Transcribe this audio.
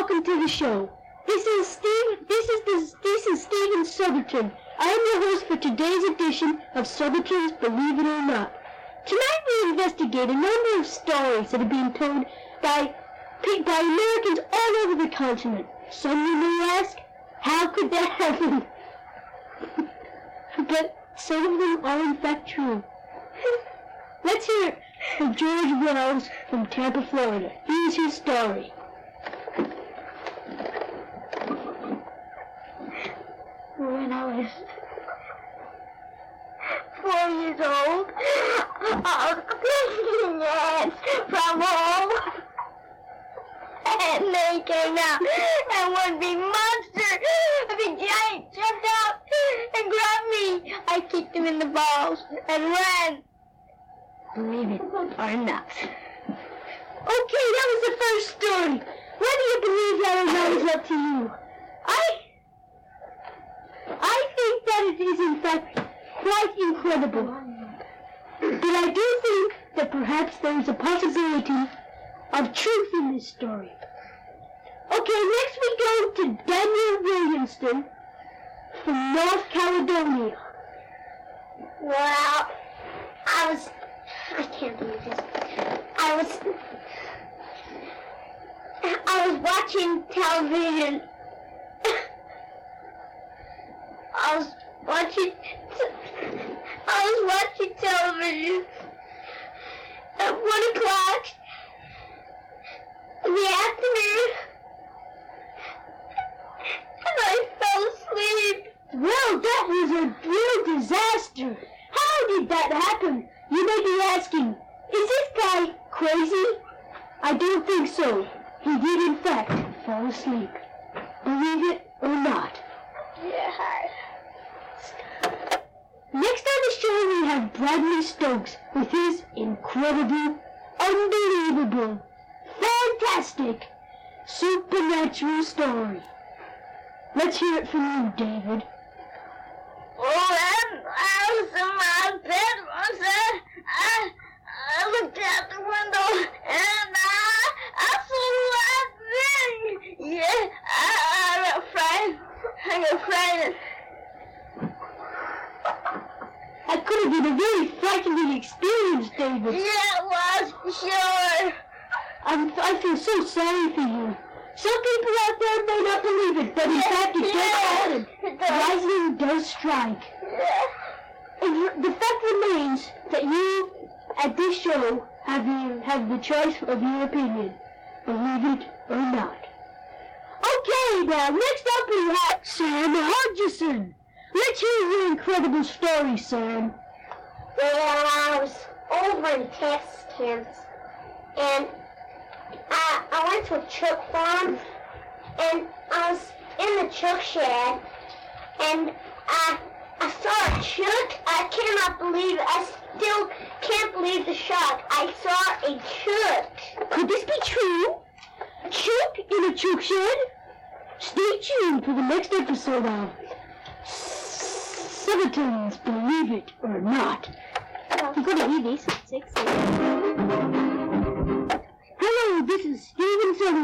welcome to the show. This is Stephen Southerton. I am your host for today's edition of Southerton's Believe It or Not. Tonight we investigate a number of stories that are being told by Americans all over the continent. Some you may ask, how could that happen? But some of them are in fact true. Let's hear it from George Wells from Tampa, Florida. Here's his story. When I was 4 years old, I was picking ants from home. And they came out, and one big monster, a big giant, jumped out and grabbed me. I kicked him in the balls and ran. Believe it or not. Okay, that was the first story. Whether you believe that or not is up to you. I think that it is in fact quite incredible. But I do think that perhaps there is a possibility of truth in this story. Okay, next we go to Daniel Williamson from North Caledonia. Well, I can't believe this. I was watching television. I was watching television at 1 o'clock in the afternoon, and I fell asleep. Well, that was a real disaster. How did that happen? You may be asking, is this guy crazy? I don't think so. He did in fact fall asleep. Believe it or not. Yeah. Next on the show we have Bradley Stokes with his incredible, unbelievable, fantastic, supernatural story. Let's hear it from you, David. Well, I was in my bed once, and I looked out the window, and I saw that thing. Yeah, I got frightened. That could have been a very frightening experience, David. Yeah, it was, for sure. I feel so sorry for you. Some people out there may not believe it, but in fact it does happen. Lightning does strike. Yeah. And the fact remains that you, at this show, have the choice of your opinion. Believe it or not. Okay, now, next up we have Sam Hodgson. Let's hear your incredible story, Sam. Well, I was over in Texas, Kansas, and I went to a chook farm, and I was in the chook shed, and I saw a chook. I cannot believe it. I still can't believe the shock. I saw a chook. Could this be true? A chook in a chook shed? Stay tuned for the next episode of Southerton's Believe It or Not. You're going to hear this at 6. Hello, this is Stephen Southerton.